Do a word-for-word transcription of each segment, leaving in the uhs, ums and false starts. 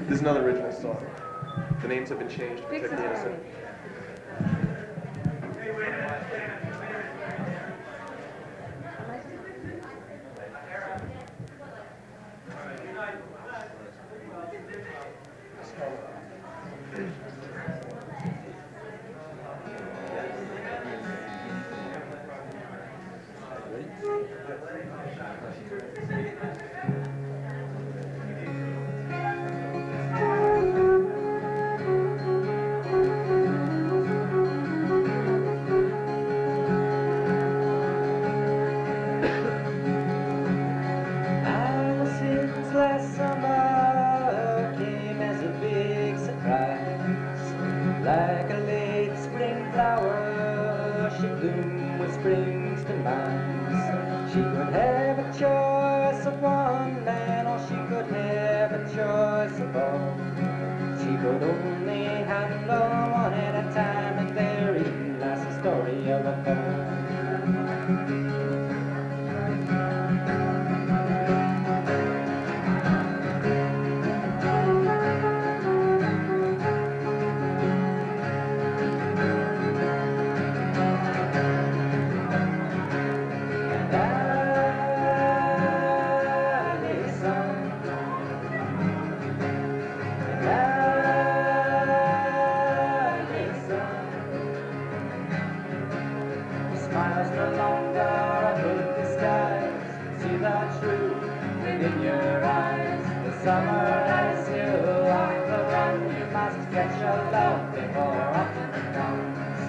This is another original song. The names have been changed to protect the innocent. Allison's last summer came as a big surprise. Like a late spring flower, she bloomed with spring's demise. She could have a choice of one man, or she could have a choice of all. She could only handle one at a time, and therein lies the story of a fall. Smiles no longer a good disguise. See the truth within your eyes. The summer has you on the run. You must catch your love before autumn comes.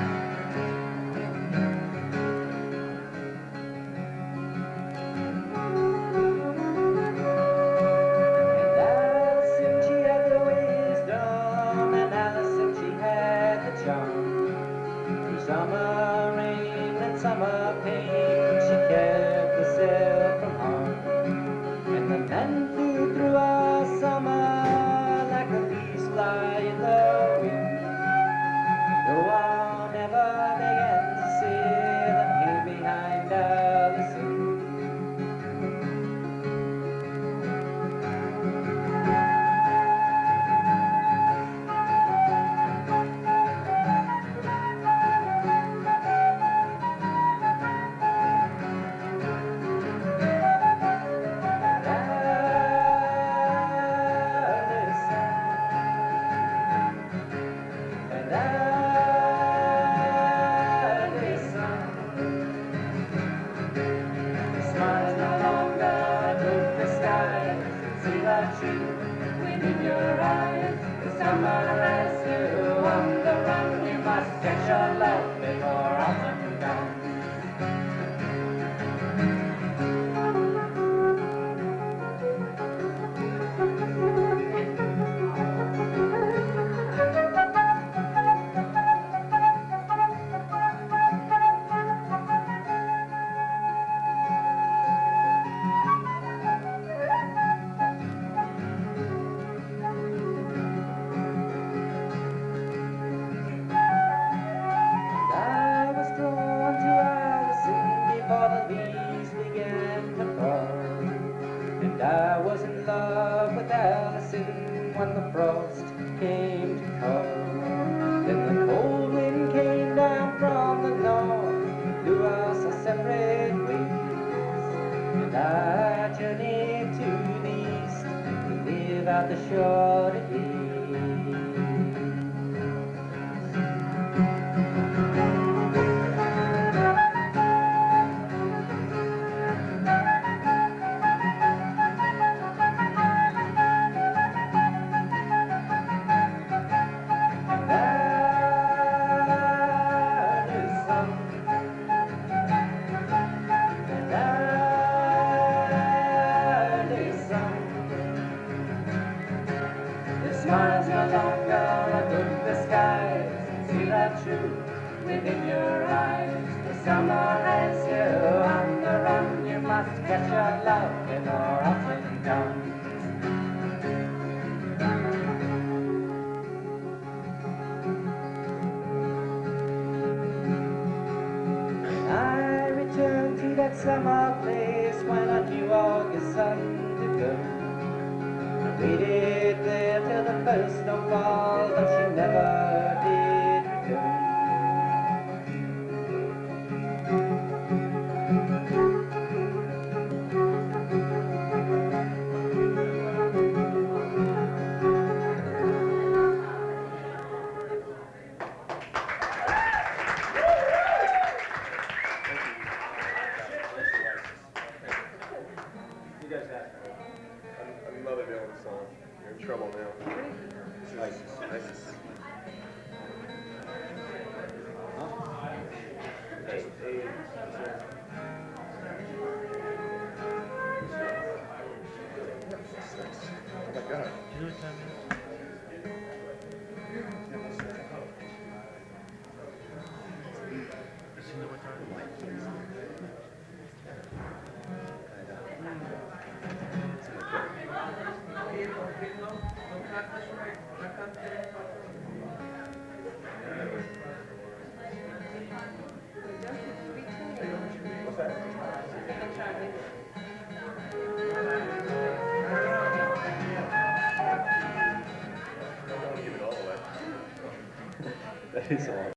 And Allison, she had the wisdom, and Allison, she had the charm. Through summer rain and summer pain, she kept herself from harm. And the men flew through our summer like the leaves fly in the wind. No one ever began to see the pain behind Allison. Within your eyes, the summer has you on the run. You must catch your love before autumn comes. I was in love with Allison when the frost came to call. Then the cold wind came down from the north, blew us our separate ways. And I journeyed to the east to live out the shorter days. Smiles no longer above the skies. See that truth within your eyes. The summer has you on the run. You must catch your love before autumn comes. I returned to that summer place when I knew August sun to go. I waited there the snow falls, but she never did return. You guys have I'm, I'm loving doing this song. You're in trouble now. This is Isis. Isis. Huh? Just a. Oh my god. Do you know what time it is? Does she know what time it is? What's that? I don't want to give it all away. That is all.